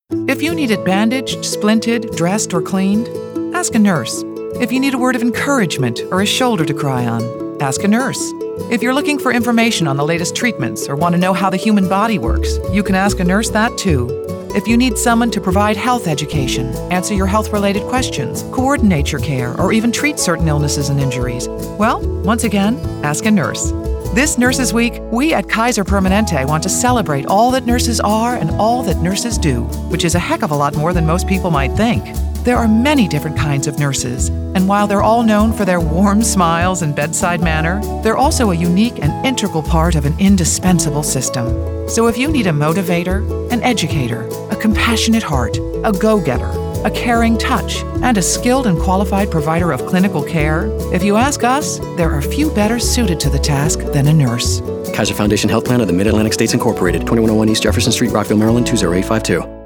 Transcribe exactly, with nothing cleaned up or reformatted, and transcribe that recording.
If you need it bandaged, splinted, dressed, or cleaned, ask a nurse. If you need a word of encouragement or a shoulder to cry on, ask a nurse. If you're looking for information on the latest treatments or want to know how the human body works, you can ask a nurse that too. If you need someone to provide health education, answer your health-related questions, coordinate your care, or even treat certain illnesses and injuries, well, once again, ask a nurse. This Nurses Week, we at Kaiser Permanente want to celebrate all that nurses are and all that nurses do, which is a heck of a lot more than most people might think. There are many different kinds of nurses, and while they're all known for their warm smiles and bedside manner, they're also a unique and integral part of an indispensable system. So if you need a motivator, an educator, a compassionate heart, a go-getter, a caring touch, and a skilled and qualified provider of clinical care, if you ask us, there are few better suited to the task than a nurse. Kaiser Foundation Health Plan of the Mid-Atlantic States Incorporated, twenty-one oh one East Jefferson Street, Rockville, Maryland, two zero eight five two.